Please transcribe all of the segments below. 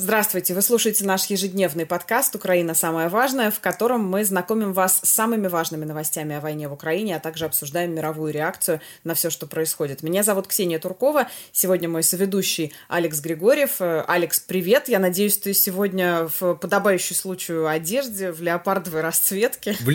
Здравствуйте! Вы слушаете наш ежедневный подкаст «Украина. Самое важное», в котором мы знакомим вас с самыми важными новостями о войне в Украине, а также обсуждаем мировую реакцию на все, что происходит. Меня зовут Ксения Туркова. Сегодня мой соведущий Алекс Григорьев. Алекс, привет! Я надеюсь, ты сегодня в подобающей случаю одежде, в леопардовой расцветке. В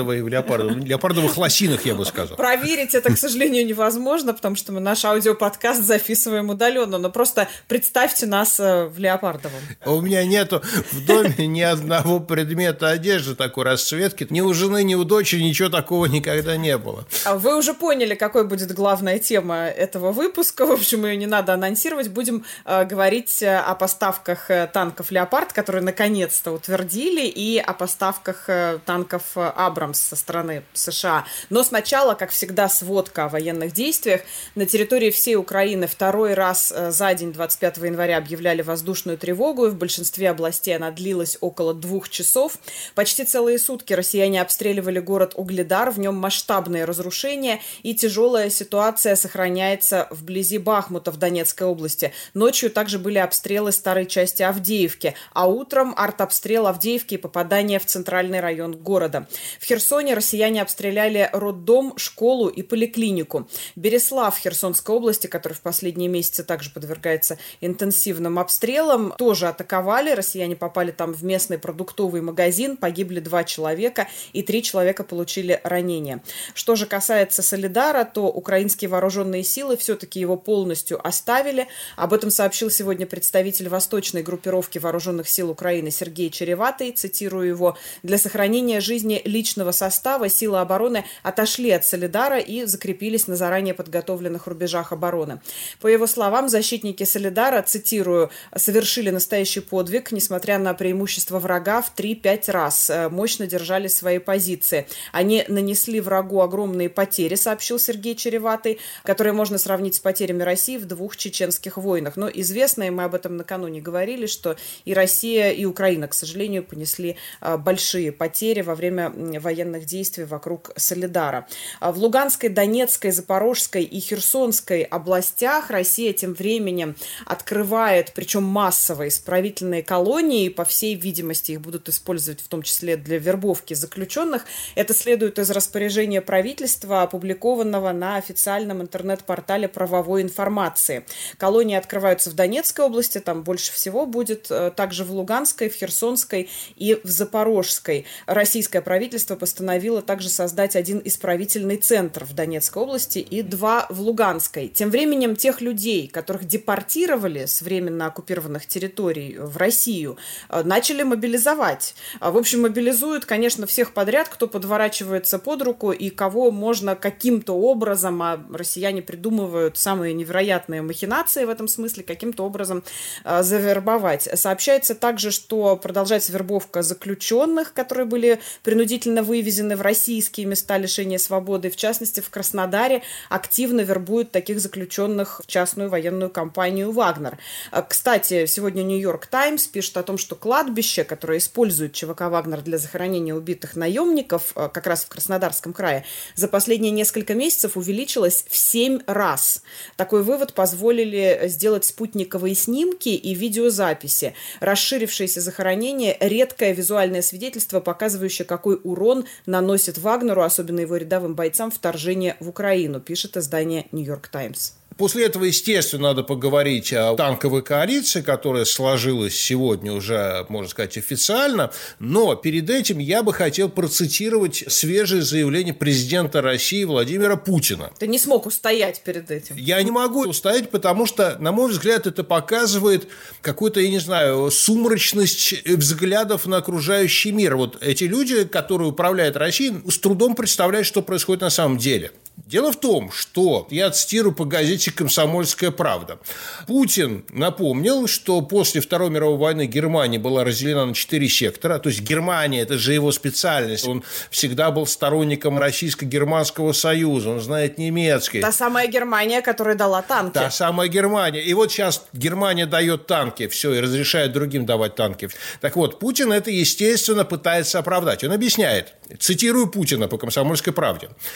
леопардовых лосинах, я бы сказал. Проверить это, к сожалению, невозможно, потому что мы наш аудиоподкаст записываем удаленно. Но просто представьте нас в леопардовом. У меня нету в доме ни одного предмета одежды такой расцветки. Ни у жены, ни у дочери ничего такого никогда не было. Вы уже поняли, какой будет главная тема этого выпуска. В общем, ее не надо анонсировать. Будем говорить о поставках танков «Леопард», которые наконец-то утвердили, и о поставках танков «Абрамс» со стороны США. Но сначала, как всегда, сводка о военных действиях. На территории всей Украины второй раз за день, 25 января, объявляли воздушную тревогу. В большинстве областей она длилась около 2 часов. Почти целые сутки россияне обстреливали город Угледар. В нем масштабные разрушения и тяжелая ситуация сохраняется вблизи Бахмута в Донецкой области. Ночью также были обстрелы старой части Авдеевки, а утром артобстрел Авдеевки и попадание в центральный район города. В Херсоне россияне обстреляли роддом, школу и поликлинику. Береслав в Херсонской области, который в последние месяцы также подвергается интенсивным обстрелам, тоже атаковали. Россияне попали там в местный продуктовый магазин, погибли 2 человека и 3 человека получили ранения. Что же касается Солидара, то украинские вооруженные силы все-таки его полностью оставили. Об этом сообщил сегодня представитель восточной группировки вооруженных сил Украины Сергей Череватый. Цитирую его: «Для сохранения жизни личного состава силы обороны отошли от Солидара и закрепились на заранее подготовленных рубежах обороны». По его словам, защитники Солидара, цитирую, «совершили настоящий подвиг, несмотря на преимущество врага в 3-5 раз. Мощно держали свои позиции. Они нанесли врагу огромные потери», сообщил Сергей Череватый, которые можно сравнить с потерями России в 2 чеченских войнах. Но известно, и мы об этом накануне говорили, что и Россия, и Украина, к сожалению, понесли большие потери во время военных действий вокруг Солидара. В Луганской, Донецкой, Запорожской и Херсонской областях Россия тем временем открывает, причем массово, исправительные колонии. По всей видимости, их будут использовать в том числе для вербовки заключенных. Это следует из распоряжения правительства, опубликованного на официальном интернет-портале правовой информации. Колонии открываются в Донецкой области, там больше всего будет, также в Луганской, в Херсонской и в Запорожской. Российское правительство постановило также создать 1 исправительный центр в Донецкой области и 2 в Луганской. Тем временем тех людей, которых депортировали с временно оккупированных территорий в Россию, начали мобилизовать. В общем, мобилизуют, конечно, всех подряд, кто подворачивается под руку и кого можно каким-то образом, а россияне придумывают самые невероятные махинации в этом смысле, каким-то образом завербовать. Сообщается также, что продолжается вербовка заключенных, которые были принудительно вывезены в российские места лишения свободы. В частности, в Краснодаре активно вербуют таких заключенных в частную военную компанию «Вагнер». Кстати, сегодня «Нью-Йорк Таймс» пишет о том, что кладбище, которое использует ЧВК «Вагнер» для захоронения убитых наемников, как раз в Краснодарском крае, за последние несколько месяцев увеличилось в 7 раз. Такой вывод позволили сделать спутниковые снимки и видеозаписи. Расширившееся захоронение – редкое визуальное свидетельство, показывающее, какой урон наносит «Вагнеру», особенно его рядовым бойцам, вторжение в Украину, пишет издание «Нью-Йорк Таймс». После этого, естественно, надо поговорить о танковой коалиции, которая сложилась сегодня уже, можно сказать, официально. Но перед этим я бы хотел процитировать свежее заявление президента России Владимира Путина. Ты не смог устоять перед этим. Я не могу устоять, потому что, на мой взгляд, это показывает какую-то, я не знаю, сумрачность взглядов на окружающий мир. Вот эти люди, которые управляют Россией, с трудом представляют, что происходит на самом деле. Дело в том, что, я цитирую по газете «Комсомольская правда», Путин напомнил, что после Второй мировой войны Германия была разделена на 4 сектора, то есть Германия – это же его специальность, он всегда был сторонником Российско-Германского союза, он знает немецкий. Та самая Германия, которая дала танки. Та самая Германия. И вот сейчас Германия дает танки, все, и разрешает другим давать танки. Так вот, Путин это, естественно, пытается оправдать. Он объясняет, цитирую Путина по «Комсомольской правде».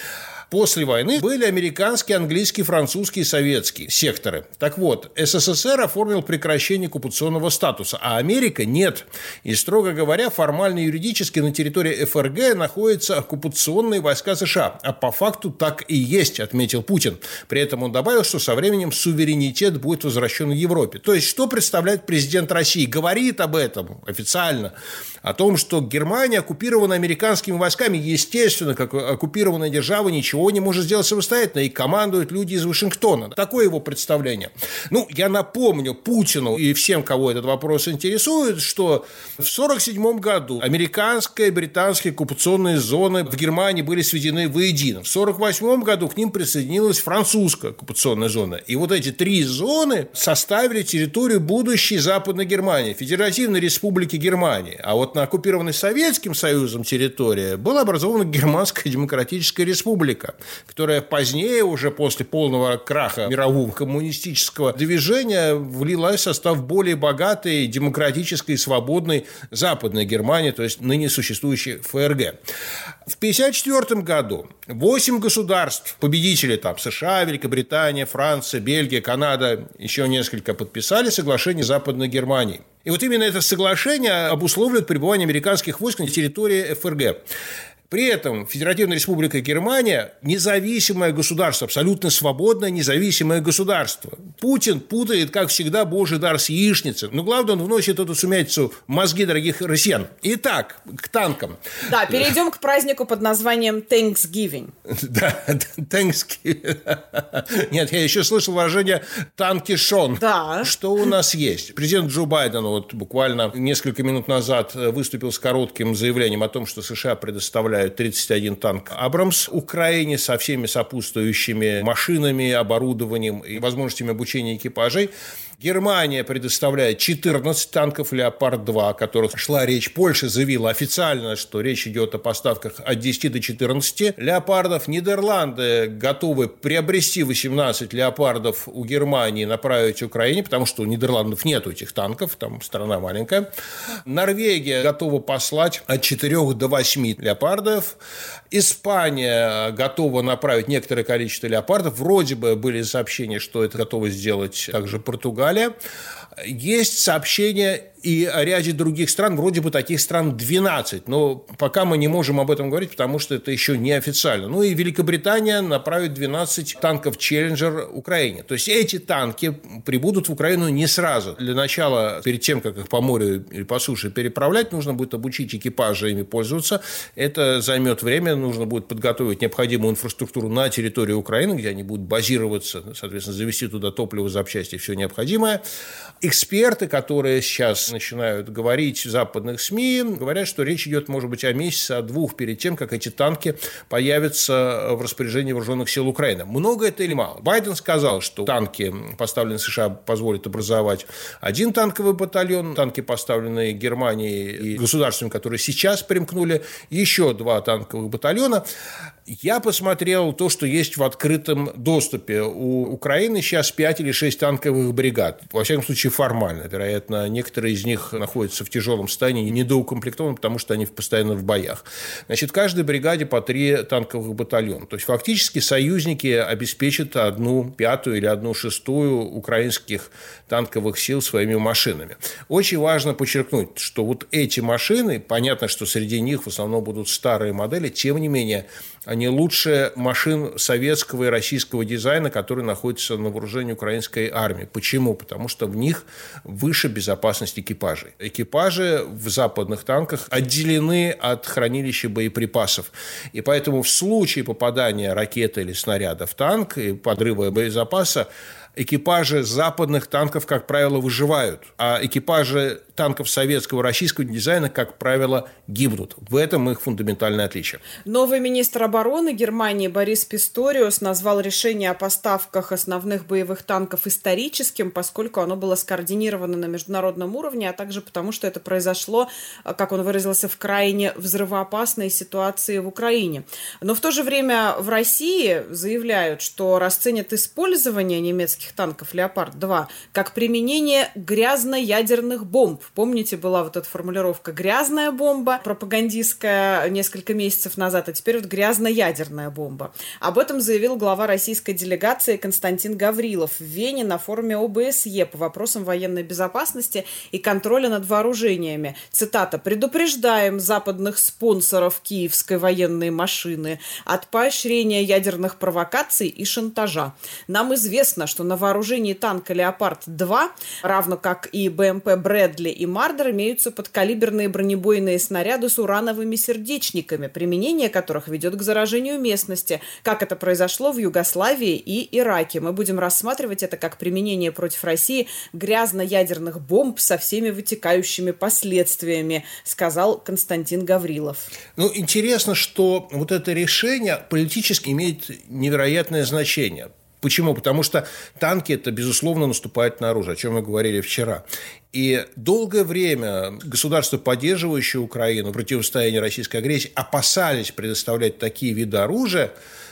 После войны были американские, английские, французские, советские секторы. Так вот, СССР оформил прекращение оккупационного статуса, а Америка нет. И, строго говоря, формально и юридически на территории ФРГ находятся оккупационные войска США. А по факту так и есть, отметил Путин. При этом он добавил, что со временем суверенитет будет возвращен в Европе. То есть, что представляет президент России? Говорит об этом официально. О том, что Германия оккупирована американскими войсками. Естественно, как оккупированная держава ничего не может сделать самостоятельно. И командуют люди из Вашингтона. Такое его представление. Я напомню Путину и всем, кого этот вопрос интересует, что в 1947 году американская и британская оккупационные зоны в Германии были сведены воедино. В 1948 году к ним присоединилась французская оккупационная зона. И вот эти три зоны составили территорию будущей Западной Германии, Федеративной Республики Германии. А вот на оккупированной Советским Союзом территории была образована Германская Демократическая Республика, которая позднее, уже после полного краха мирового коммунистического движения, влилась в состав более богатой, демократической и свободной Западной Германии, то есть ныне существующей ФРГ. В 1954 году 8 государств, победители там США, Великобритания, Франция, Бельгия, Канада, еще несколько подписали соглашение с Западной Германией. И вот именно это соглашение обусловливает пребывание американских войск на территории ФРГ. При этом Федеративная Республика Германия – независимое государство, абсолютно свободное независимое государство. Путин путает, как всегда, божий дар с яичницей. Но главное, он вносит эту сумятицу в мозги дорогих россиян. Итак, к танкам. Да, перейдем к празднику под названием Thanksgiving. Да, Thanksgiving. Нет, я еще слышал выражение «танкишон». Да. Что у нас есть? Президент Джо Байден вот буквально несколько минут назад выступил с коротким заявлением о том, что США предоставляют 31 танк «Абрамс» Украине со всеми сопутствующими машинами, оборудованием и возможностями обучения экипажей. Германия предоставляет 14 танков «Леопард-2», о которых шла речь. Польша заявила официально, что речь идет о поставках от 10 до 14 «Леопардов». Нидерланды готовы приобрести 18 «Леопардов» у Германии, направить Украине, потому что у Нидерландов нет этих танков, там страна маленькая. Норвегия готова послать от 4 до 8 «Леопардов». Испания готова направить некоторое количество «Леопардов». Вроде бы были сообщения, что это готово сделать также Португалия. Есть сообщения и о ряде других стран, вроде бы таких стран 12, но пока мы не можем об этом говорить, потому что это еще не официально. И Великобритания направит 12 танков «Челленджер» Украине. То есть эти танки прибудут в Украину не сразу. Для начала, перед тем, как их по морю или по суше переправлять, нужно будет обучить экипажи ими пользоваться. Это займет время, нужно будет подготовить необходимую инфраструктуру на территории Украины, где они будут базироваться, соответственно, завести туда топливо, запчасти, все необходимое. Эксперты, которые сейчас начинают говорить в западных СМИ, говорят, что речь идет, может быть, о месяце, о двух перед тем, как эти танки появятся в распоряжении вооруженных сил Украины. Много это или мало? Байден сказал, что танки, поставленные США, позволят образовать один танковый батальон, танки, поставленные Германией и государствами, которые сейчас примкнули, еще 2 танковых батальона. Я посмотрел то, что есть в открытом доступе. У Украины сейчас 5 или 6 танковых бригад. Во всяком случае, формально. Вероятно, некоторые из них находятся в тяжелом состоянии, недоукомплектованы, потому что они постоянно в боях. Значит, в каждой бригаде по 3 танковых батальона. То есть, фактически, союзники обеспечат 1/5 или 1/6 украинских танковых сил своими машинами. Очень важно подчеркнуть, что вот эти машины, понятно, что среди них в основном будут старые модели, тем не менее, они лучше машин советского и российского дизайна, которые находятся на вооружении украинской армии. Почему? Потому что в них выше безопасность экипажей. Экипажи в западных танках отделены от хранилища боеприпасов. И поэтому в случае попадания ракеты или снаряда в танк и подрыва боезапаса, экипажи западных танков, как правило, выживают, а экипажи танков советского и российского дизайна, как правило, гибнут. В этом их фундаментальное отличие. Новый министр обороны Германии Борис Писториус назвал решение о поставках основных боевых танков историческим, поскольку оно было скоординировано на международном уровне, а также потому, что это произошло, как он выразился, в крайне взрывоопасной ситуации в Украине. Но в то же время в России заявляют, что расценят использование немецких танков «Леопард-2» как применение грязно-ядерных бомб. Помните, была вот эта формулировка «грязная бомба» пропагандистская несколько месяцев назад, а теперь вот грязная грязноядерная бомба. Об этом заявил глава российской делегации Константин Гаврилов в Вене на форуме ОБСЕ по вопросам военной безопасности и контроля над вооружениями. Цитата: «Предупреждаем западных спонсоров киевской военной машины от поощрения ядерных провокаций и шантажа. Нам известно, что на вооружении танка «Леопард-2», равно как и БМП «Брэдли» и «Мардер», имеются подкалиберные бронебойные снаряды с урановыми сердечниками, применение которых ведет к заражению местности, как это произошло в Югославии и Ираке. Мы будем рассматривать это как применение против России грязно-ядерных бомб со всеми вытекающими последствиями», сказал Константин Гаврилов. Интересно, что вот это решение политически имеет невероятное значение. Почему? Потому что танки – это, безусловно, наступательное оружие, о чем мы говорили вчера. И долгое время государства, поддерживающие Украину в противостоянии российской агрессии, опасались предоставлять такие виды оружия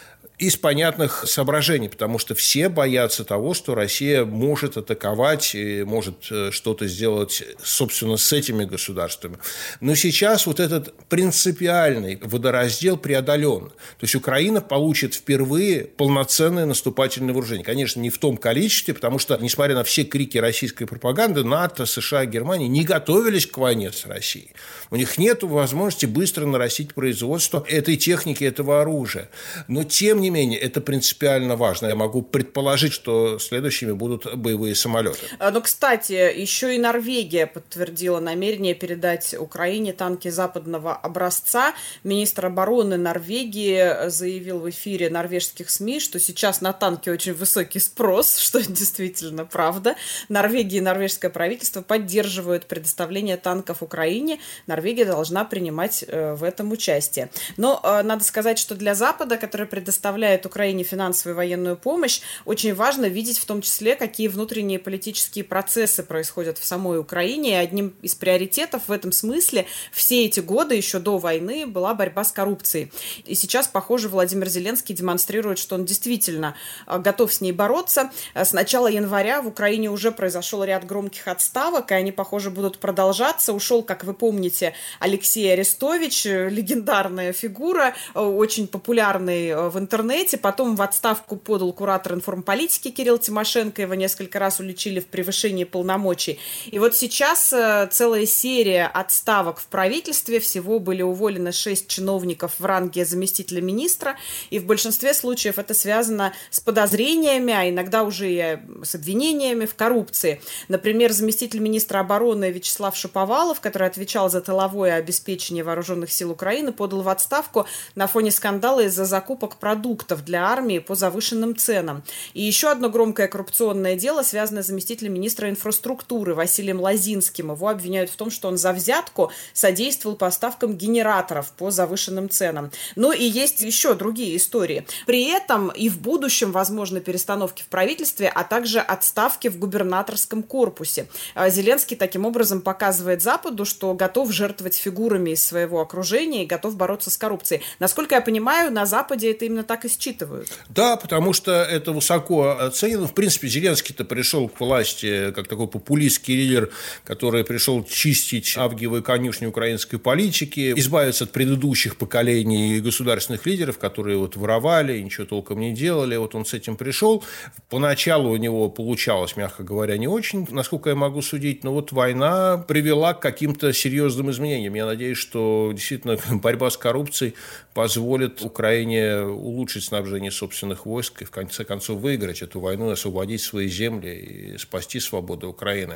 из понятных соображений, потому что все боятся того, что Россия может атаковать и может что-то сделать, собственно, с этими государствами. Но сейчас вот этот принципиальный водораздел преодолен. То есть Украина получит впервые полноценное наступательное вооружение. Конечно, не в том количестве, потому что, несмотря на все крики российской пропаганды, НАТО, США, Германия не готовились к войне с Россией. У них нет возможности быстро нарастить производство этой техники, этого оружия. Но, тем не менее, это принципиально важно. Я могу предположить, что следующими будут боевые самолеты. Но, кстати, еще и Норвегия подтвердила намерение передать Украине танки западного образца. Министр обороны Норвегии заявил в эфире норвежских СМИ, что сейчас на танки очень высокий спрос, что действительно правда. Норвегия и норвежское правительство поддерживают предоставление танков Украине. Норвегия должна принимать в этом участие. Но надо сказать, что для Запада, который предоставляет Украине финансовую и военную помощь, очень важно видеть в том числе, какие внутренние политические процессы происходят в самой Украине. И одним из приоритетов в этом смысле все эти годы, еще до войны, была борьба с коррупцией. И сейчас, похоже, Владимир Зеленский демонстрирует, что он действительно готов с ней бороться. С начала января в Украине уже произошел ряд громких отставок, и они, похоже, будут продолжаться. Ушел, как вы помните, Алексей Арестович, легендарная фигура, очень популярный в интернете. Потом в отставку подал куратор информполитики Кирилл Тимошенко. Его несколько раз уличили в превышении полномочий. И вот сейчас целая серия отставок в правительстве. Всего были уволены 6 чиновников в ранге заместителя министра. И в большинстве случаев это связано с подозрениями, а иногда уже и с обвинениями в коррупции. Например, заместитель министра обороны Вячеслав Шаповалов, который отвечал за тыловое обеспечение вооруженных сил Украины, подал в отставку на фоне скандала из-за закупок продуктов для армии по завышенным ценам. И еще одно громкое коррупционное дело, связанное с заместителем министра инфраструктуры Василием Лозинским. Его обвиняют в том, что он за взятку содействовал поставкам генераторов по завышенным ценам. Ну и есть еще другие истории. При этом и в будущем возможны перестановки в правительстве, а также отставки в губернаторском корпусе. Зеленский таким образом показывает Западу, что готов жертвовать фигурами из своего окружения и готов бороться с коррупцией. Насколько я понимаю, на Западе это именно так и считывают. Да, потому что это высоко оценено. В принципе, Зеленский-то пришел к власти как такой популистский лидер, который пришел чистить авгиевые конюшни украинской политики, избавиться от предыдущих поколений государственных лидеров, которые вот воровали, ничего толком не делали. Вот он с этим пришел. Поначалу у него получалось, мягко говоря, не очень, насколько я могу судить, но вот война привела к каким-то серьезным изменениям. Я надеюсь, что действительно борьба с коррупцией позволит Украине улучшить снабжение собственных войск и в конце концов выиграть эту войну, освободить свои земли и спасти свободу Украины.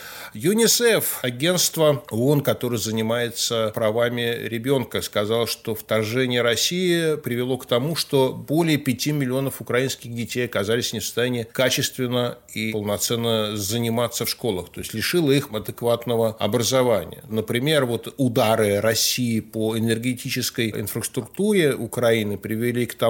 ЮНИСЕФ, агентство ООН, которое занимается правами ребенка, сказал, что вторжение России привело к тому, что более 5 миллионов украинских детей оказались не в состоянии качественно и полноценно заниматься в школах, то есть лишило их адекватного образования. Например, вот удары России по энергетической инфраструктуре Украины привели к тому,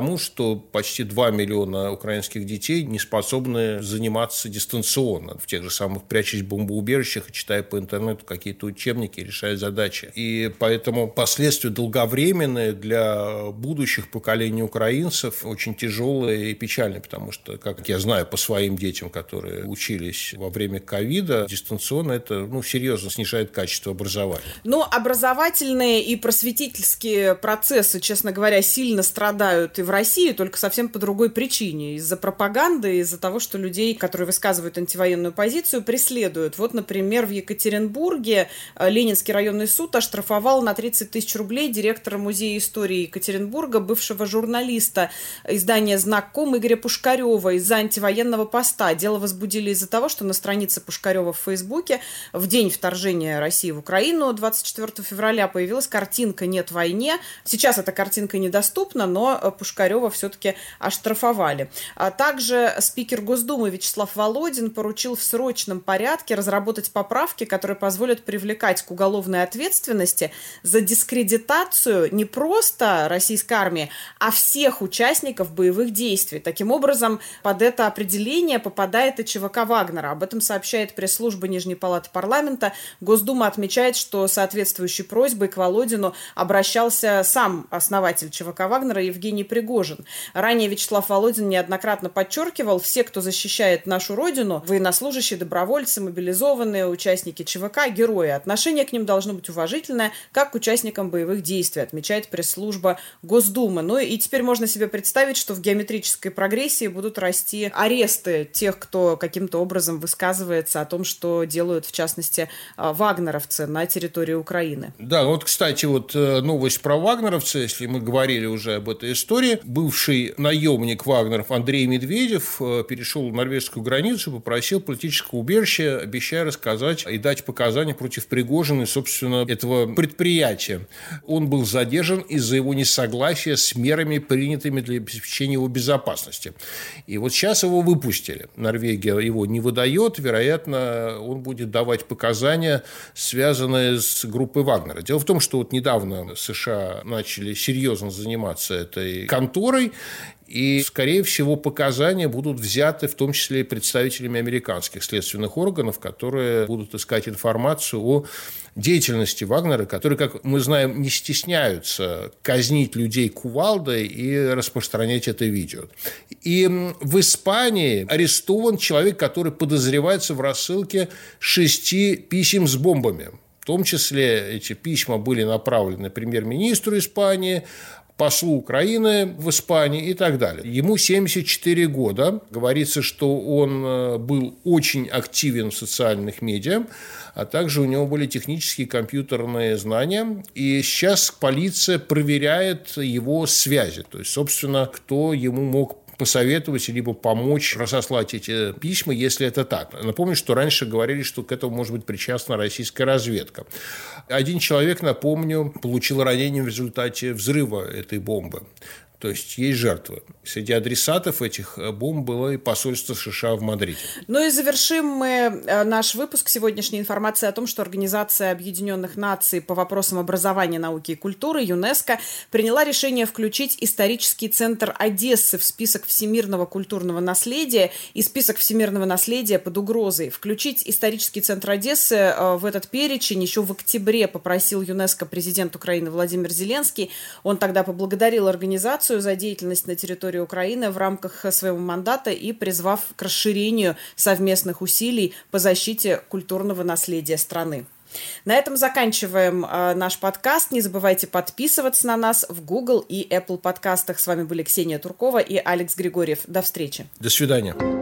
тому, что почти 2 миллиона украинских детей не способны заниматься дистанционно, в тех же самых прячась в бомбоубежищах и читая по интернету какие-то учебники, решая задачи. И поэтому последствия долговременные для будущих поколений украинцев очень тяжелые и печальные, потому что, как я знаю по своим детям, которые учились во время ковида, дистанционно это серьезно снижает качество образования. Образовательные и просветительские процессы, честно говоря, сильно страдают и в России, только совсем по другой причине. Из-за пропаганды, из-за того, что людей, которые высказывают антивоенную позицию, преследуют. Вот, например, в Екатеринбурге Ленинский районный суд оштрафовал на 30 тысяч рублей директора Музея истории Екатеринбурга, бывшего журналиста издания «Знак.ком» Игоря Пушкарева из-за антивоенного поста. Дело возбудили из-за того, что на странице Пушкарева в Фейсбуке в день вторжения России в Украину 24 февраля появилась картинка «Нет войне». Сейчас эта картинка недоступна, но Пушкарева все-таки оштрафовали. А также спикер Госдумы Вячеслав Володин поручил в срочном порядке разработать поправки, которые позволят привлекать к уголовной ответственности за дискредитацию не просто российской армии, а всех участников боевых действий. Таким образом, под это определение попадает и ЧВК Вагнера. Об этом сообщает пресс-служба Нижней палаты парламента. Госдума отмечает, что соответствующей просьбой к Володину обращался сам основатель ЧВК Вагнера Евгений Пригожин. Ранее Вячеслав Володин неоднократно подчеркивал, все, кто защищает нашу родину, военнослужащие, добровольцы, мобилизованные, участники ЧВК, герои. Отношение к ним должно быть уважительное, как к участникам боевых действий, отмечает пресс-служба Госдумы. И теперь можно себе представить, что в геометрической прогрессии будут расти аресты тех, кто каким-то образом высказывается о том, что делают, в частности, вагнеровцы на территории Украины. Да, кстати, новость про вагнеровца, если мы говорили уже об этой истории. Бывший наемник вагнеров Андрей Медведев перешел норвежскую границу, попросил политического убежища, обещая рассказать и дать показания против Пригожина и, собственно, этого предприятия. Он был задержан из-за его несогласия с мерами, принятыми для обеспечения его безопасности. И сейчас его выпустили. Норвегия его не выдает. Вероятно, он будет давать показания, связанные с группой Вагнера. Дело в том, что недавно США начали серьезно заниматься этой конторой, и, скорее всего, показания будут взяты в том числе и представителями американских следственных органов, которые будут искать информацию о деятельности Вагнера, которые, как мы знаем, не стесняются казнить людей кувалдой и распространять это видео. И в Испании арестован человек, который подозревается в рассылке 6 писем с бомбами. В том числе эти письма были направлены премьер-министру Испании, послу Украины в Испании и так далее. Ему 74 года. Говорится, что он был очень активен в социальных медиа, а также у него были технические компьютерные знания. И сейчас полиция проверяет его связи. То есть, собственно, кто ему мог посоветовать, либо помочь разослать эти письма, если это так. Напомню, что раньше говорили, что к этому может быть причастна российская разведка. Один человек, напомню, получил ранение в результате взрыва этой бомбы. То есть жертвы. Среди адресатов этих бомб было и посольство США в Мадриде. И завершим мы наш выпуск сегодняшней информацией о том, что Организация Объединенных Наций по вопросам образования, науки и культуры ЮНЕСКО приняла решение включить исторический центр Одессы в список всемирного культурного наследия, и список всемирного наследия под угрозой. Включить исторический центр Одессы в этот перечень еще в октябре попросил ЮНЕСКО президент Украины Владимир Зеленский. Он тогда поблагодарил организацию за деятельность на территории Украины в рамках своего мандата и призвав к расширению совместных усилий по защите культурного наследия страны. На этом заканчиваем наш подкаст. Не забывайте подписываться на нас в Google и Apple подкастах. С вами были Ксения Туркова и Алекс Григорьев. До встречи. До свидания.